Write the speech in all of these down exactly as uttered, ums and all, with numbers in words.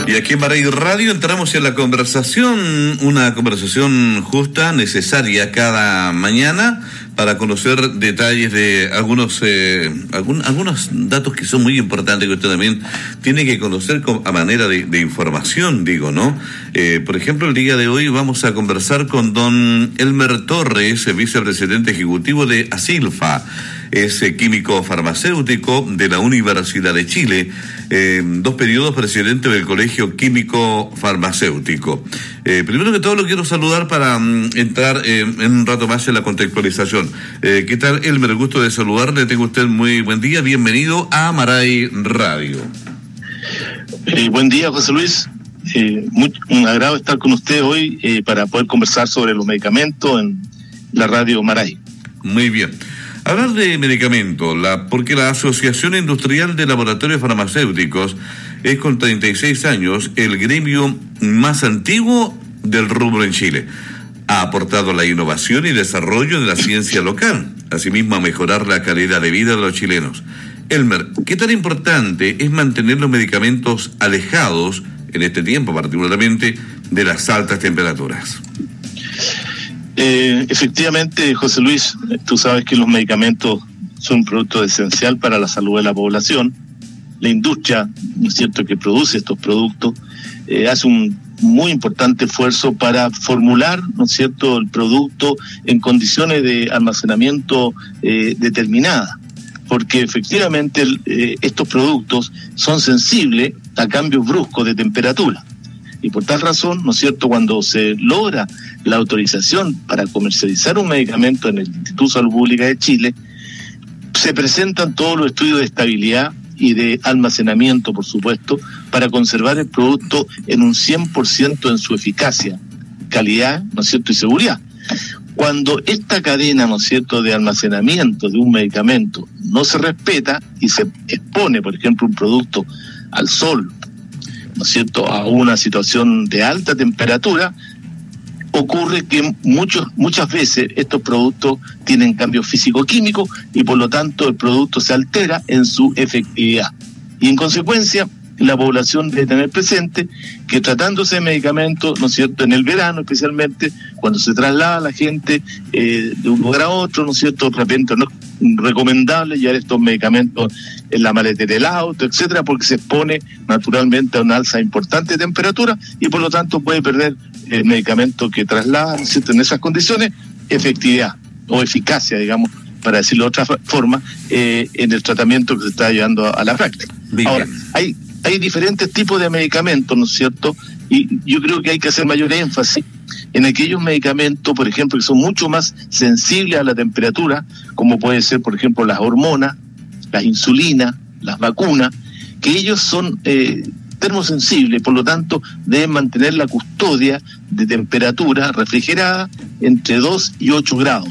Y aquí en Maray Radio entramos en la conversación, una conversación justa, necesaria cada mañana para conocer detalles de algunos eh, algún, algunos datos que son muy importantes que usted también tiene que conocer con, a manera de, de información, digo, ¿no? Eh, por ejemplo, el día de hoy vamos a conversar con don Elmer Torres, vicepresidente ejecutivo de Asilfa. Es eh, químico farmacéutico de la Universidad de Chile, eh, dos periodos presidente del Colegio Químico Farmacéutico. Eh, primero que todo lo quiero saludar para um, entrar eh, en un rato más en la contextualización. Eh, ¿Qué tal, Elmer? Gusto de saludarle, tengo usted muy buen día, bienvenido a Maray Radio. Eh, buen día, José Luis. Eh, muy, un agrado estar con usted hoy eh, para poder conversar sobre los medicamentos en la radio Maray. Muy bien. Hablar de medicamentos, la, porque la Asociación Industrial de Laboratorios Farmacéuticos es con treinta y seis años el gremio más antiguo del rubro en Chile. Ha aportado a la innovación y desarrollo de la ciencia local, asimismo a mejorar la calidad de vida de los chilenos. Elmer, ¿qué tan importante es mantener los medicamentos alejados, en este tiempo particularmente, de las altas temperaturas? Eh, efectivamente, José Luis, tú sabes que los medicamentos son un producto esencial para la salud de la población. La industria, ¿no es cierto?, que produce estos productos, eh, hace un muy importante esfuerzo para formular, ¿no es cierto?, el producto en condiciones de almacenamiento eh, determinadas, porque efectivamente eh, estos productos son sensibles a cambios bruscos de temperatura. Y por tal razón, ¿no es cierto?, cuando se logra la autorización para comercializar un medicamento en el Instituto de Salud Pública de Chile, se presentan todos los estudios de estabilidad y de almacenamiento, por supuesto, para conservar el producto en un cien por ciento en su eficacia, calidad, ¿no es cierto?, y seguridad. Cuando esta cadena, ¿no es cierto?, de almacenamiento de un medicamento no se respeta y se expone, por ejemplo, un producto al sol, ¿no es cierto?, a una situación de alta temperatura, ocurre que muchos, muchas veces estos productos tienen cambios físico-químicos y por lo tanto el producto se altera en su efectividad. Y en consecuencia, la población debe tener presente que tratándose de medicamentos, ¿no es cierto?, en el verano especialmente, cuando se traslada la gente eh, de un lugar a otro, ¿no es cierto?, de repente no es recomendable llevar estos medicamentos en la maletera del auto, etcétera, porque se expone naturalmente a una alza importante de temperatura y por lo tanto puede perder el medicamento que traslada, ¿no es cierto?, en esas condiciones, efectividad o eficacia, digamos, para decirlo de otra forma, eh, en el tratamiento que se está llevando a, a la práctica. Bien. Ahora, hay Hay diferentes tipos de medicamentos, ¿no es cierto? Y yo creo que hay que hacer mayor énfasis en aquellos medicamentos, por ejemplo, que son mucho más sensibles a la temperatura, como puede ser, por ejemplo, las hormonas, las insulinas, las vacunas, que ellos son eh, termosensibles, por lo tanto, deben mantener la custodia de temperatura refrigerada entre dos y ocho grados.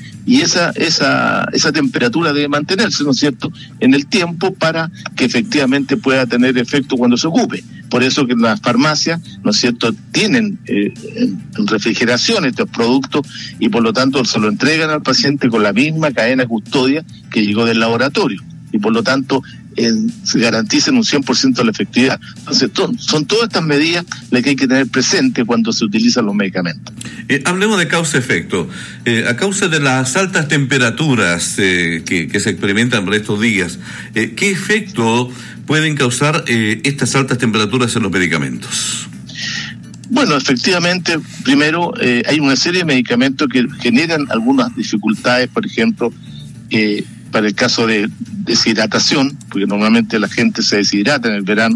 Y esa esa esa temperatura debe mantenerse, ¿no es cierto?, en el tiempo para que efectivamente pueda tener efecto cuando se ocupe. Por eso que las farmacias, ¿no es cierto?, tienen eh, en refrigeración estos productos y por lo tanto se lo entregan al paciente con la misma cadena de custodia que llegó del laboratorio. Y por lo tanto eh, se garanticen un cien por ciento de la efectividad. Entonces to- son todas estas medidas las que hay que tener presente cuando se utilizan los medicamentos. Eh, hablemos de causa-efecto. Eh, a causa de las altas temperaturas eh, que, que se experimentan por estos días, eh, ¿qué efecto pueden causar eh, estas altas temperaturas en los medicamentos? Bueno, efectivamente, primero eh, hay una serie de medicamentos que generan algunas dificultades, por ejemplo, eh, para el caso de deshidratación, porque normalmente la gente se deshidrata en el verano,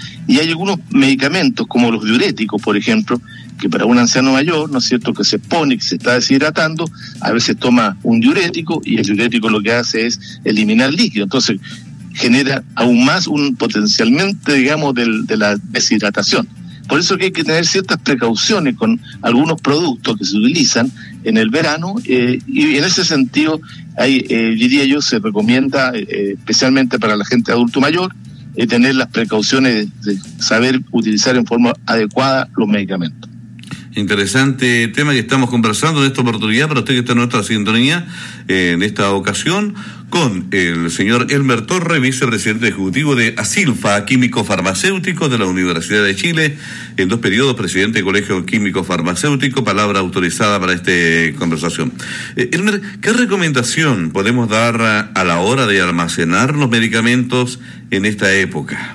y hay algunos medicamentos como los diuréticos, por ejemplo, que para un anciano mayor, ¿no es cierto?, que se pone, que se está deshidratando, a veces toma un diurético y el diurético lo que hace es eliminar líquido, entonces genera aún más un potencialmente, digamos, del, de la deshidratación. Por eso que hay que tener ciertas precauciones con algunos productos que se utilizan en el verano eh, y en ese sentido, hay, eh, diría yo, se recomienda eh, especialmente para la gente adulto mayor eh, tener las precauciones de, de saber utilizar en forma adecuada los medicamentos. Interesante tema que estamos conversando en esta oportunidad para usted que está en nuestra sintonía, eh, en esta ocasión, con el señor Elmer Torre, vicepresidente ejecutivo de Asilfa, Químico Farmacéutico de la Universidad de Chile, en dos periodos, presidente del Colegio Químico Farmacéutico, palabra autorizada para esta conversación. Eh, Elmer, ¿qué recomendación podemos dar a, a la hora de almacenar los medicamentos en esta época?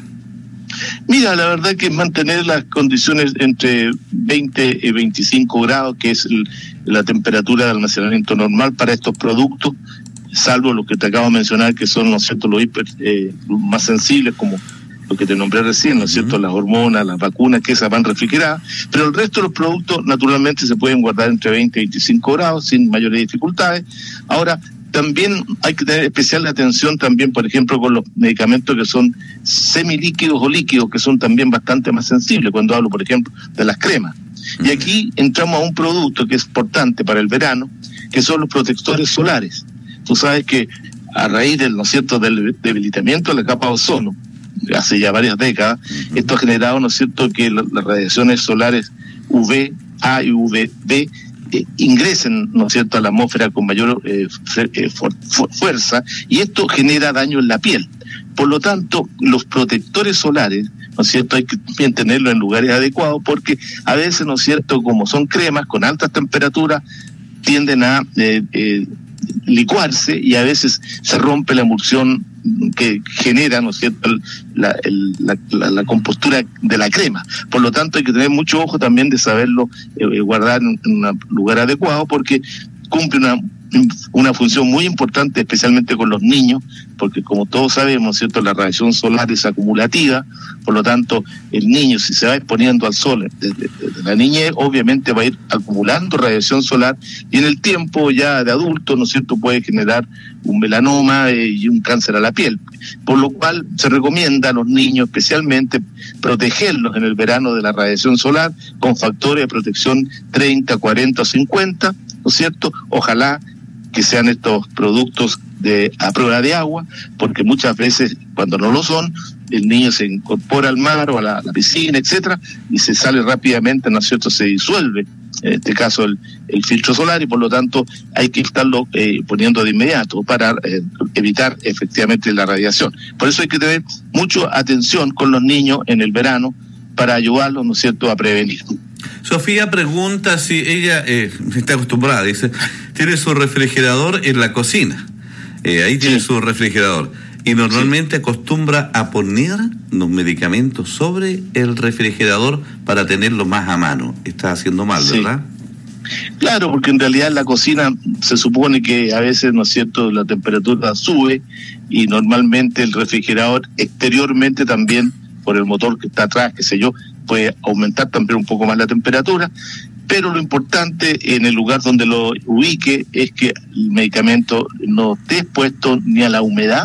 Mira, la verdad que mantener las condiciones entre veinte y veinticinco grados, que es el, la temperatura de almacenamiento normal para estos productos, salvo los que te acabo de mencionar, que son, ¿no es cierto?, los hiper, eh, más sensibles, como lo que te nombré recién, ¿no es cierto?, las hormonas, las vacunas, que esas van refrigeradas, pero el resto de los productos naturalmente se pueden guardar entre veinte y veinticinco grados sin mayores dificultades. Ahora, también hay que tener especial atención también, por ejemplo, con los medicamentos que son semilíquidos o líquidos, que son también bastante más sensibles, cuando hablo, por ejemplo, de las cremas. Y aquí entramos a un producto que es importante para el verano, que son los protectores solares. Tú sabes que a raíz del, ¿no es cierto?, del debilitamiento de la capa de ozono, hace ya varias décadas, uh-huh. esto ha generado, ¿no es cierto?, que la, las radiaciones solares U V A y U V B eh, ingresen, ¿no es cierto?, a la atmósfera con mayor eh, eh, fu- fu- fuerza, y esto genera daño en la piel. Por lo tanto, los protectores solares, ¿no es cierto?, hay que también tenerlos en lugares adecuados, porque a veces, ¿no es cierto?, como son cremas con altas temperaturas, tienden a eh, eh, licuarse y a veces se rompe la emulsión que genera, ¿no es cierto?, la, el, la, la, la compostura de la crema. Por lo tanto, hay que tener mucho ojo también de saberlo eh, guardar en un lugar adecuado, porque cumple una una función muy importante, especialmente con los niños, porque como todos sabemos, ¿cierto?, la radiación solar es acumulativa. Por lo tanto, el niño, si se va exponiendo al sol desde, desde la niñez, obviamente va a ir acumulando radiación solar, y en el tiempo ya de adulto, ¿no es cierto?, puede generar un melanoma eh, y un cáncer a la piel. Por lo cual se recomienda a los niños especialmente protegerlos en el verano de la radiación solar con factores de protección treinta, cuarenta o cincuenta, ¿no es cierto? Ojalá que sean estos productos de a prueba de agua, porque muchas veces cuando no lo son, el niño se incorpora al mar o a la, la piscina, etcétera, y se sale rápidamente, ¿no es cierto?, se disuelve, en este caso, el, el filtro solar, y por lo tanto hay que estarlo eh, poniendo de inmediato para eh, evitar efectivamente la radiación. Por eso hay que tener mucha atención con los niños en el verano para ayudarlos, ¿no es cierto?, a prevenir. Sofía pregunta si ella eh, está acostumbrada, dice, tiene su refrigerador en la cocina, eh, ahí tiene sí. su refrigerador, y normalmente sí. acostumbra a poner los medicamentos sobre el refrigerador para tenerlo más a mano. Está haciendo mal, sí. ¿verdad? Claro, porque en realidad en la cocina se supone que a veces, ¿no es cierto?, la temperatura sube, y normalmente el refrigerador exteriormente también, por el motor que está atrás, qué sé yo, puede aumentar también un poco más la temperatura, pero lo importante en el lugar donde lo ubique es que el medicamento no esté expuesto ni a la humedad,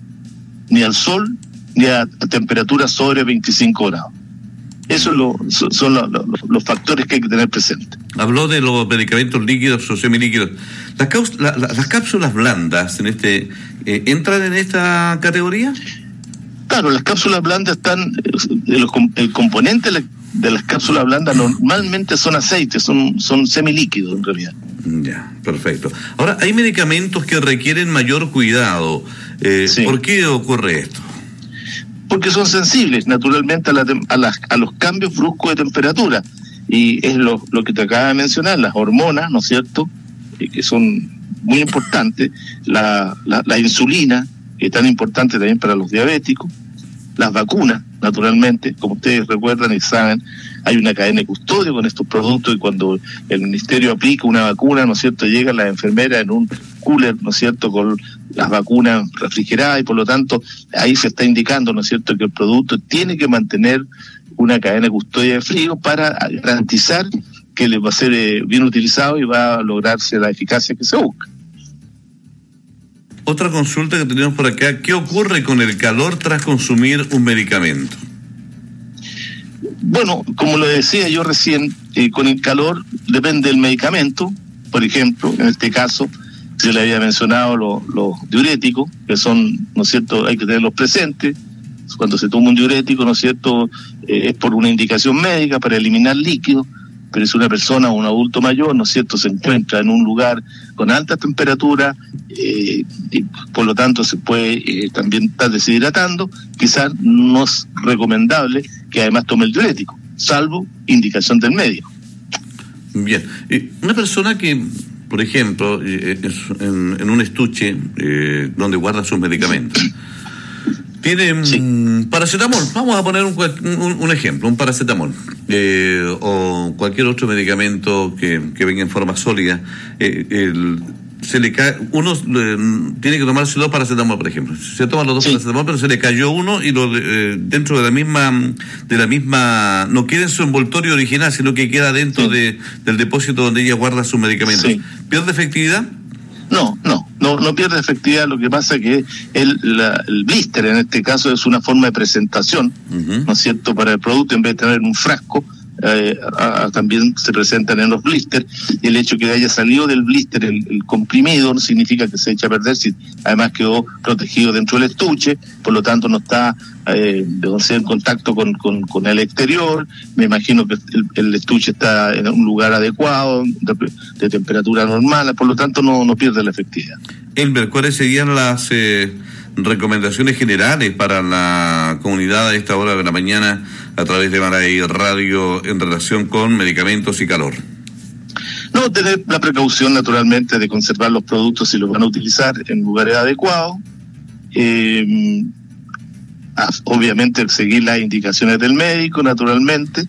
ni al sol, ni a temperaturas sobre veinticinco grados. Eso es lo, son los, los, los factores que hay que tener presentes. Habló de los medicamentos líquidos o semilíquidos. Las, caus- la, la, las cápsulas blandas en este eh, ¿entran en esta categoría? Claro, las cápsulas blandas están, el, el componente de, la, de las cápsulas blandas normalmente son aceites, son, son semilíquidos en realidad. Ya, perfecto. Ahora, hay medicamentos que requieren mayor cuidado. Eh, sí. ¿Por qué ocurre esto? Porque son sensibles naturalmente a, la, a, las, a los cambios bruscos de temperatura. Y es lo, lo que te acaba de mencionar, las hormonas, ¿no es cierto?, eh, que son muy importantes, la, la, la insulina, que es tan importante también para los diabéticos, las vacunas, naturalmente, como ustedes recuerdan y saben, hay una cadena de custodio con estos productos, y cuando el ministerio aplica una vacuna, ¿no es cierto?, llega la enfermera en un cooler, ¿no es cierto?, con las vacunas refrigeradas, y por lo tanto ahí se está indicando, ¿no es cierto?, que el producto tiene que mantener una cadena de custodia de frío para garantizar que le va a ser eh, bien utilizado y va a lograrse la eficacia que se busca. Otra consulta que tenemos por acá, ¿qué ocurre con el calor tras consumir un medicamento? Bueno, como lo decía yo recién, eh, con el calor depende del medicamento. Por ejemplo, en este caso, se le había mencionado los, los diuréticos, que son, ¿no es cierto?, hay que tenerlos presentes. Cuando se toma un diurético, ¿no es cierto?, eh, es por una indicación médica para eliminar líquidos. pero si una persona o un adulto mayor, ¿no es cierto?, se encuentra en un lugar con alta temperatura, eh, y por lo tanto se puede eh, también estar deshidratando, quizás no es recomendable que además tome el diurético, salvo indicación del médico. Bien, eh, una persona que, por ejemplo, eh, en, en un estuche eh, donde guarda sus medicamentos, tiene sí. um, paracetamol, vamos a poner un, un, un ejemplo, un paracetamol, eh, o cualquier otro medicamento que, que venga en forma sólida, eh, el, se le cae, uno eh, tiene que tomarse dos paracetamol, por ejemplo, se toman los dos sí. paracetamol, pero se le cayó uno y lo eh, dentro de la misma, de la misma, no queda en su envoltorio original, sino que queda dentro sí. de, del depósito donde ella guarda sus medicamentos. Sí. ¿Pierde efectividad? No, no, no, no pierde efectividad. Lo que pasa es que el, la, el blister en este caso es una forma de presentación, uh-huh. ¿no es cierto?, para el producto. En vez de tener un frasco, eh, a, a, también se presentan en los blisters. Y el hecho que haya salido del blister el, el comprimido no significa que se eche a perder, si además quedó protegido dentro del estuche, por lo tanto no está eh, en contacto con, con, con el exterior. Me imagino que el, el estuche está en un lugar adecuado, de, de temperatura normal, por lo tanto no, no pierde la efectividad. Elmer, ¿cuáles serían las eh, recomendaciones generales para la comunidad a esta hora de la mañana a través de Maray Radio en relación con medicamentos y calor? No, tener la precaución naturalmente de conservar los productos si los van a utilizar en lugares adecuados. Eh, obviamente seguir las indicaciones del médico, naturalmente,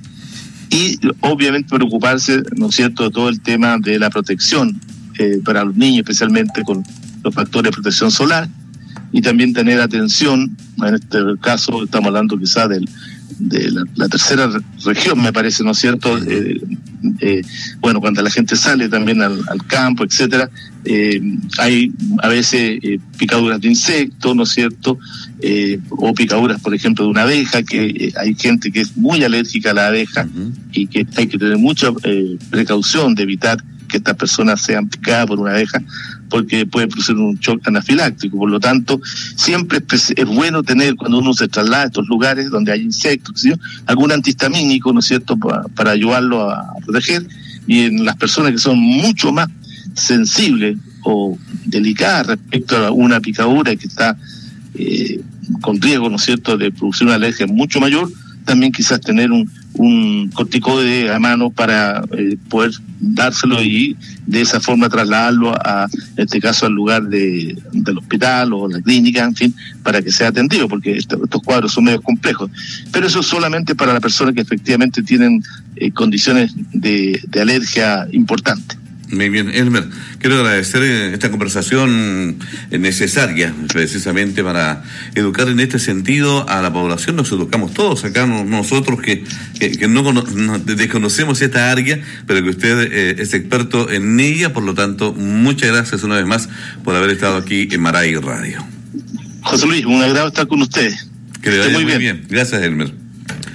y obviamente preocuparse, ¿no es cierto?, de todo el tema de la protección eh, para los niños, especialmente con los factores de protección solar, y también tener atención, en este caso estamos hablando quizás del de la, la tercera región, me parece, ¿no es cierto? Eh, eh, bueno, cuando la gente sale también al, al campo, etcétera, eh, hay a veces eh, picaduras de insectos, ¿no es cierto? Eh, o picaduras, por ejemplo, de una abeja, que eh, hay gente que es muy alérgica a la abeja, uh-huh. y que hay que tener mucha eh, precaución de evitar que estas personas sean picadas por una abeja, porque puede producir un shock anafiláctico. Por lo tanto, siempre es, es bueno tener, cuando uno se traslada a estos lugares donde hay insectos, ¿sí?, algún antihistamínico, ¿no es cierto?, para, para ayudarlo a, a proteger. Y en las personas que son mucho más sensibles o delicadas respecto a una picadura que está eh, con riesgo, ¿no es cierto?, de producir una alergia mucho mayor, también quizás tener un, un corticoide a mano para eh, poder dárselo y de esa forma trasladarlo a, en este caso, al lugar de, del hospital o la clínica, en fin, para que sea atendido, porque esto, estos cuadros son medio complejos. Pero eso es solamente para las personas que efectivamente tienen eh, condiciones de, de alergia importantes. Muy bien, Elmer, quiero agradecer esta conversación necesaria precisamente para educar en este sentido a la población. Nos educamos todos acá, nosotros que, que, que no, no desconocemos esta área, pero que usted eh, es experto en ella. Por lo tanto, muchas gracias una vez más por haber estado aquí en Maray Radio. José Luis, un agrado estar con ustedes. Que le vaya muy bien. bien. Gracias, Elmer.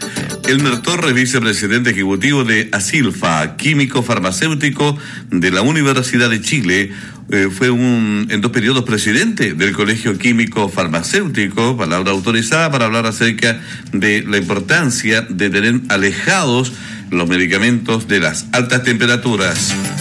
Elmer Torres, vicepresidente ejecutivo de Asilfa, químico farmacéutico de la Universidad de Chile, eh, fue un en dos periodos presidente del Colegio Químico Farmacéutico, palabra autorizada para hablar acerca de la importancia de tener alejados los medicamentos de las altas temperaturas.